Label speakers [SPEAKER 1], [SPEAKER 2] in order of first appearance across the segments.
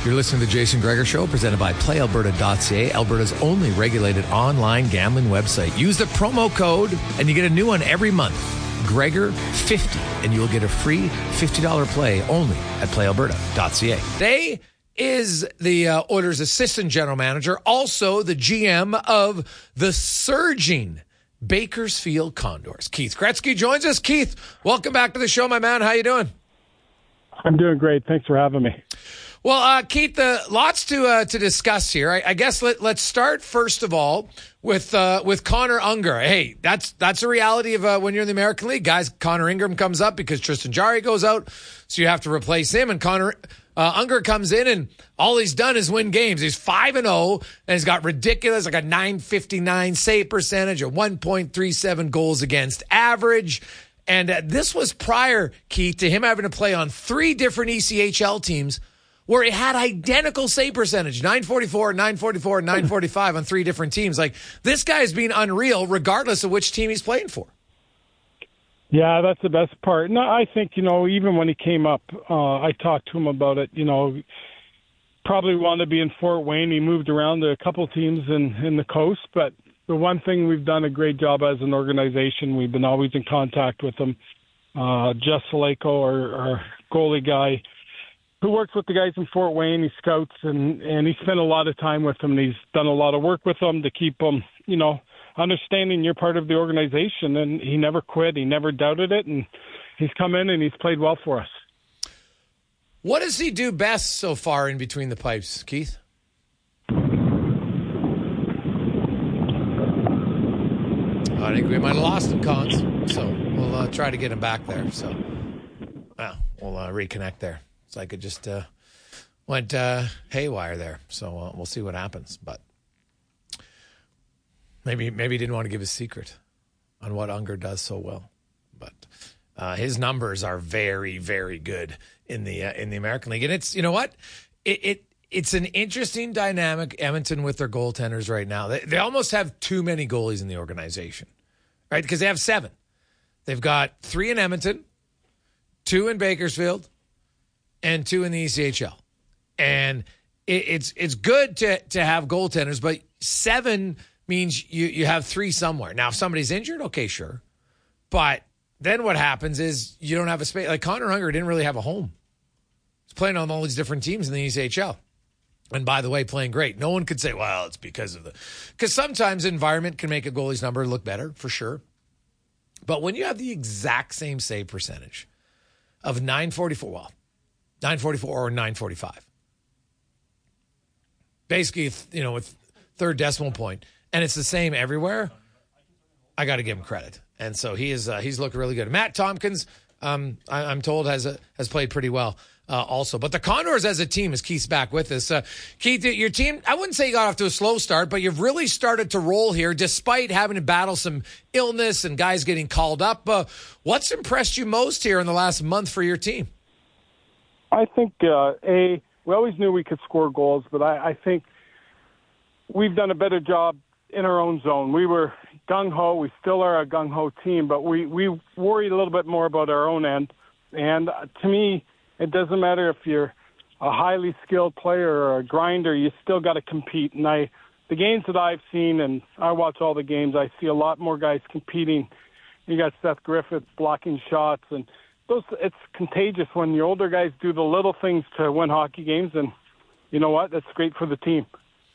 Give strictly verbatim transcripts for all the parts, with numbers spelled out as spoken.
[SPEAKER 1] You're listening to the Jason Gregor Show, presented by play alberta dot c a, Alberta's only regulated online gambling website. Use the promo code, and you get a new one every month, Gregor fifty, and you'll get a free fifty dollars play only at play alberta dot c a. Today is the uh, Oilers' assistant general manager, also the G M of the surging Bakersfield Condors. Keith Gretzky joins us. Keith, welcome back to the show, my man. How you doing?
[SPEAKER 2] I'm doing great. Thanks for having me.
[SPEAKER 1] Well, uh, Keith, uh, lots to uh, to discuss here. I, I guess let, let's start first of all with uh, with Connor Unger. Hey, that's that's a reality of uh, when you're in the American League, guys. Connor Ingram comes up because Tristan Jarry goes out, so you have to replace him. And Connor uh, Unger comes in, and all he's done is win games. He's five and zero, and he's got ridiculous like a nine fifty-nine save percentage, a one point three seven goals against average. And uh, this was prior, Keith, to him having to play on three different E C H L teams where he had identical save percentage, nine forty-four, nine forty-four, nine forty-five on three different teams. Like, this guy's been unreal regardless of which team he's playing for.
[SPEAKER 2] Yeah, that's the best part. No, I think, you know, even when he came up, uh, I talked to him about it, you know, probably wanted to be in Fort Wayne. He moved around to a couple teams in, in the coast, but the one thing we've done a great job as an organization, we've been always in contact with him. Uh, Jess Saleko, our, our goalie guy, who works with the guys in Fort Wayne, he scouts, and, and he spent a lot of time with them, and he's done a lot of work with them to keep them, you know, understanding you're part of the organization, and he never quit, he never doubted it, and he's come in and he's played well for us.
[SPEAKER 1] What does he do best so far in between the pipes, Keith? I think we might have lost him, Cons, so we'll uh, try to get him back there. So, well, we'll uh, reconnect there. So I could just uh, went uh, haywire there. So uh, we'll see what happens. But maybe maybe he didn't want to give his secret on what Unger does so well. But uh, his numbers are very, very good in the uh, in the American League. And it's, you know what? It, it it's an interesting dynamic, Edmonton, with their goaltenders right now. They, they almost have too many goalies in the organization, right? Because they have seven. They've got three in Edmonton, two in Bakersfield, and two in the E C H L. And it, it's it's good to to have goaltenders, but seven means you, you have three somewhere. Now, if somebody's injured, okay, sure. But then what happens is you don't have a space. Like Connor Unger didn't really have a home. He's playing on all these different teams in the E C H L. And by the way, playing great. No one could say, well, it's because of the... Because sometimes environment can make a goalie's number look better, for sure. But when you have the exact same save percentage of nine forty-four, well, nine forty-four or nine forty-five. Basically, you know, with third decimal point, and it's the same everywhere, I got to give him credit. And so he is uh, he's looking really good. Matt Tompkins, um, I, I'm told, has a, has played pretty well uh, also. But the Condors as a team, as Keith's back with us. Uh, Keith, your team, I wouldn't say you got off to a slow start, but you've really started to roll here despite having to battle some illness and guys getting called up. Uh, what's impressed you most here in the last month for your team?
[SPEAKER 2] I think, uh, A, we always knew we could score goals, but I, I think we've done a better job in our own zone. We were gung-ho. We still are a gung-ho team, but we, we worried a little bit more about our own end. And uh, to me, it doesn't matter if you're a highly skilled player or a grinder, you still got to compete. And I, the games that I've seen, and I watch all the games, I see a lot more guys competing. You got Seth Griffiths blocking shots, and those, it's contagious when the older guys do the little things to win hockey games, and you know what? That's great for the team.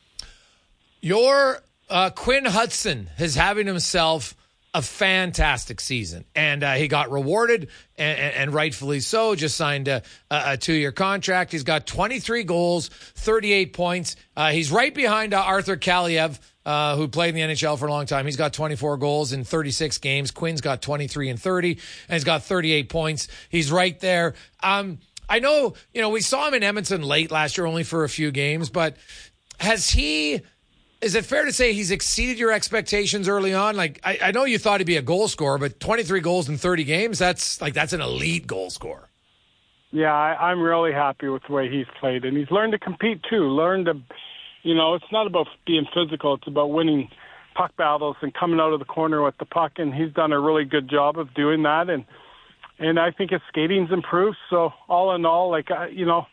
[SPEAKER 1] Your uh, Quinn Hudson is having himself a fantastic season, and uh, he got rewarded, and, and rightfully so. Just signed a, a two-year contract. He's got twenty-three goals, thirty-eight points. Uh, he's right behind uh, Arthur Kaliev, uh, who played in the N H L for a long time. He's got twenty-four goals in thirty-six games. Quinn's got twenty-three and thirty, and he's got thirty-eight points. He's right there. Um, I know, you know, we saw him in Edmonton late last year, only for a few games, but has he... Is it fair to say he's exceeded your expectations early on? Like, I, I know you thought he'd be a goal scorer, but twenty-three goals in thirty games, that's like that's an elite goal scorer.
[SPEAKER 2] Yeah, I, I'm really happy with the way he's played. And he's learned to compete, too. Learned to, you know, it's not about being physical. It's about winning puck battles and coming out of the corner with the puck. And he's done a really good job of doing that. And and I think his skating's improved. So all in all, like, you know,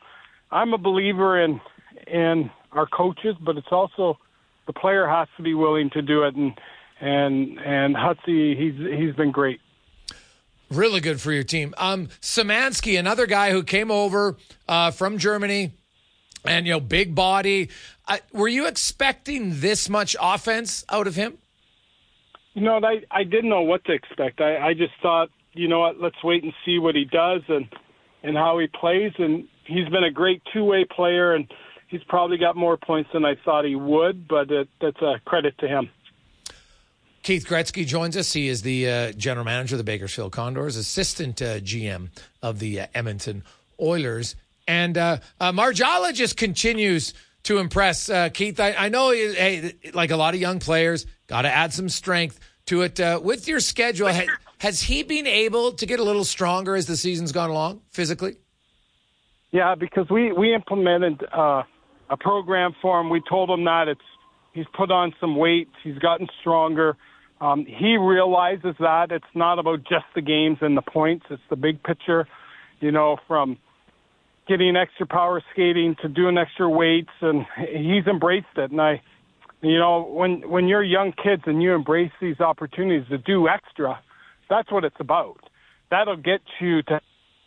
[SPEAKER 2] I'm a believer in in our coaches, but it's also the player has to be willing to do it. And and and Hutsy, he's he's been great.
[SPEAKER 1] Really good for your team. Um, Szymanski, another guy who came over uh, from Germany, and you know, big body. Uh, were you expecting this much offense out of him?
[SPEAKER 2] You know, I I didn't know what to expect. I, I just thought, you know what, let's wait and see what he does and and how he plays. And he's been a great two-way player, and he's probably got more points than I thought he would. But it, that's a credit to him.
[SPEAKER 1] Keith Gretzky joins us. He is the uh, general manager of the Bakersfield Condors, assistant uh, G M of the uh, Edmonton Oilers. And uh, uh, Marjala just continues to impress. Uh, Keith, I, I know, hey, like a lot of young players, got to add some strength to it. Uh, with your schedule, ha- has he been able to get a little stronger as the season's gone along physically?
[SPEAKER 2] Yeah, because we, we implemented uh, a program for him. We told him that it's he's put on some weight. He's gotten stronger. Um, he realizes that it's not about just the games and the points. It's the big picture, you know, from getting extra power skating to doing extra weights, and he's embraced it. And I, you know, when when you're young kids and you embrace these opportunities to do extra, that's what it's about. That'll get you to.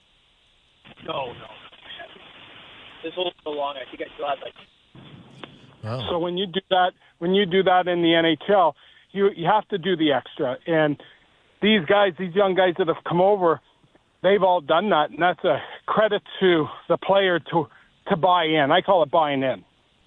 [SPEAKER 3] No, no. This whole so long, I think I still had like.
[SPEAKER 2] Wow. So when you do that, when you do that in the N H L, you you have to do the extra. And these guys, these young guys that have come over, they've all done that, and that's a credit to the player to to buy in. I call it buying in.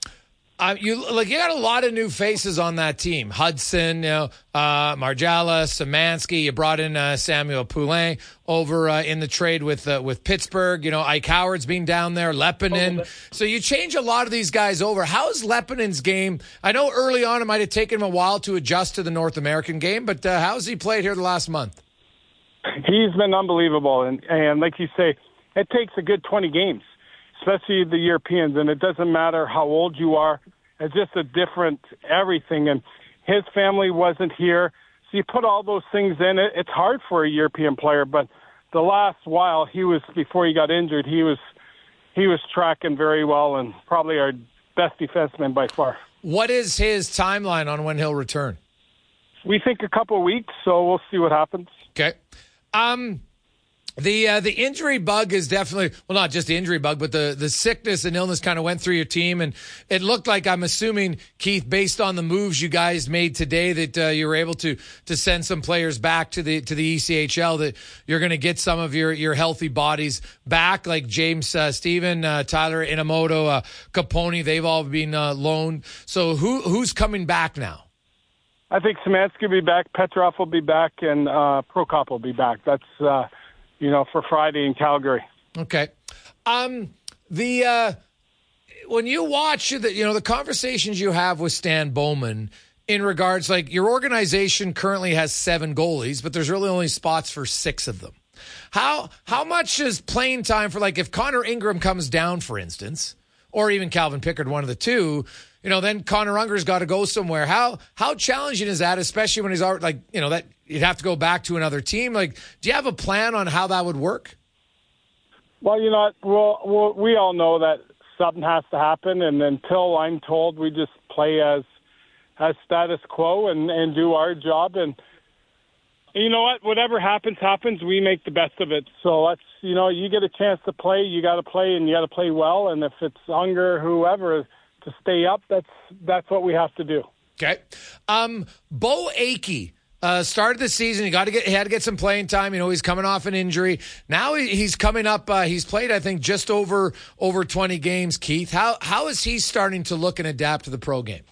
[SPEAKER 1] Uh, you like you got a lot of new faces on that team. Hudson, you know, uh, Marjala, Szymanski. You brought in uh, Samuel Poulin over uh, in the trade with uh, with Pittsburgh. You know, Ike Howard's been down there. Lepinen. Oh, so you change a lot of these guys over. How's Lepinen's game? I know early on it might have taken him a while to adjust to the North American game, but uh, how's he played here the last month?
[SPEAKER 2] He's been unbelievable, and and like you say, it takes a good twenty games. Especially the Europeans, and it doesn't matter how old you are. It's just a different everything, and his family wasn't here. So you put all those things in. It, it's hard for a European player, but the last while he was, before he got injured, he was he was tracking very well and probably our best defenseman by far.
[SPEAKER 1] What is his timeline on when he'll return?
[SPEAKER 2] We think a couple of weeks, so we'll see what happens.
[SPEAKER 1] Okay. Um. The uh, the injury bug is definitely, well, not just the injury bug, but the, the sickness and illness kind of went through your team. And it looked like, I'm assuming, Keith, based on the moves you guys made today, that uh, you were able to to send some players back to the to the E C H L, that you're going to get some of your, your healthy bodies back, like James uh, Stephen, uh, Tyler Inamoto, uh, Capone. They've all been uh, loaned. So who who's coming back now?
[SPEAKER 2] I think Szymanski will be back, Petrov will be back, and uh, Prokop will be back. That's uh, you know, for Friday in Calgary.
[SPEAKER 1] Okay. Um, the uh, when you watch the you know the conversations you have with Stan Bowman in regards, like, your organization currently has seven goalies, but there's really only spots for six of them. How how much is playing time for, like, if Connor Ingram comes down, for instance, or even Calvin Pickard, one of the two, you know, then Connor Unger's got to go somewhere. How how challenging is that, especially when he's already, like, you know, that you'd have to go back to another team? Like, do you have a plan on how that would work?
[SPEAKER 2] Well, you know, well, well we all know that something has to happen, and until I'm told, we just play as as status quo and, and do our job. And you know what? Whatever happens, happens. We make the best of it. So let's, you know, you get a chance to play, you got to play, and you got to play well. And if it's Unger, whoever, to stay up, that's that's what we have to do.
[SPEAKER 1] Okay. Um, Bo Akey. Uh, started the season. He got to get. He had to get some playing time. You know, he's coming off an injury. Now he, he's coming up. Uh, he's played, I think, just over over twenty games. Keith, how how is he starting to look and adapt to the pro game?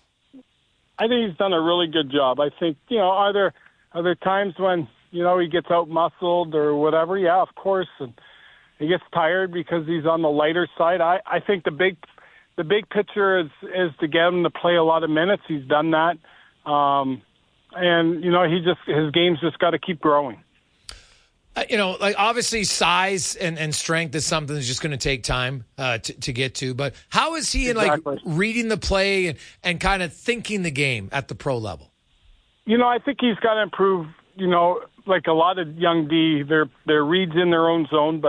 [SPEAKER 2] I think he's done a really good job. I think, you know, are there are there times when, you know, he gets out muscled or whatever? Yeah, of course, and he gets tired because he's on the lighter side. I, I think the big the big picture is is to get him to play a lot of minutes. He's done that. Um, And, you know, he just his game's just got to keep growing.
[SPEAKER 1] Uh, you know, like, obviously size and, and strength is something that's just going to take time uh, to, to get to. But how is he
[SPEAKER 2] exactly.
[SPEAKER 1] in, like, reading the play and, and kind of thinking the game at the pro level?
[SPEAKER 2] You know, I think he's got to improve, you know, like a lot of young D, their their reads in their own zone, but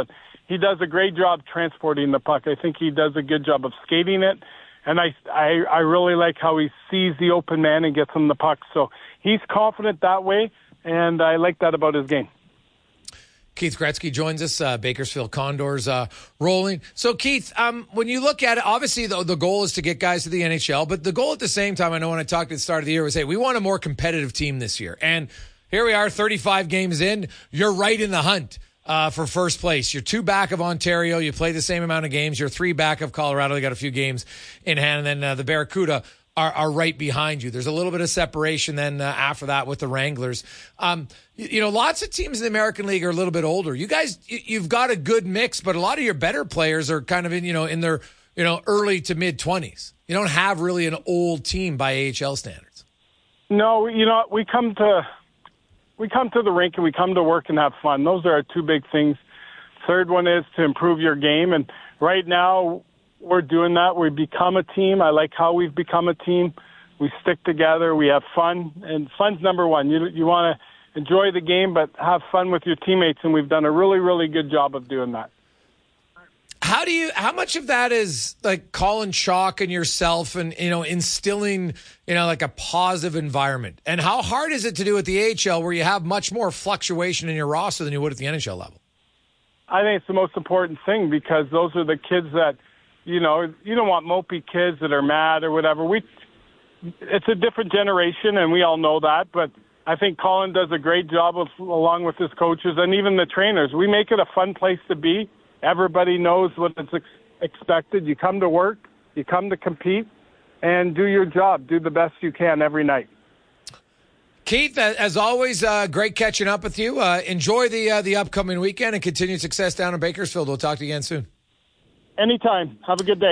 [SPEAKER 2] he does a great job transporting the puck. I think he does a good job of skating it. And I, I, I really like how he sees the open man and gets him the puck. So he's confident that way, and I like that about his game.
[SPEAKER 1] Keith Gretzky joins us, uh, Bakersfield Condors uh, rolling. So, Keith, um, when you look at it, obviously the, the goal is to get guys to the N H L, but the goal at the same time, I know when I talked at the start of the year, was, hey, we want a more competitive team this year. And here we are, thirty-five games in. You're right in the hunt uh, for first place. You're two back of Ontario. You play the same amount of games. You're three back of Colorado. You got a few games in hand. And then uh, the Barracuda Are, are right behind you. There's a little bit of separation then uh, after that with the Wranglers. Um, you, you know, lots of teams in the American League are a little bit older. You guys, you, you've got a good mix, but a lot of your better players are kind of in, you know, in their, you know, early to mid twenties. You don't have really an old team by A H L standards.
[SPEAKER 2] No, you know, we come to we come to the rink and we come to work and have fun. Those are our two big things. Third one is to improve your game, and right now we're doing that. We've become a team. I like how we've become a team. We stick together. We have fun, and fun's number one. You you want to enjoy the game, but have fun with your teammates, and we've done a really, really good job of doing that.
[SPEAKER 1] How do you? How much of that is like Colin Chalk and yourself, and you know, instilling you know like a positive environment? And how hard is it to do at the A H L, where you have much more fluctuation in your roster than you would at the N H L level?
[SPEAKER 2] I think it's the most important thing, because those are the kids that, you know, you don't want mopey kids that are mad or whatever. We, it's a different generation, and we all know that. But I think Colin does a great job of, along with his coaches and even the trainers. We make it a fun place to be. Everybody knows what is ex- expected. You come to work, you come to compete, and do your job. Do the best you can every night.
[SPEAKER 1] Keith, as always, uh, great catching up with you. Uh, enjoy the uh, the upcoming weekend and continued success down in Bakersfield. We'll talk to you again soon.
[SPEAKER 2] Anytime. Have a good day.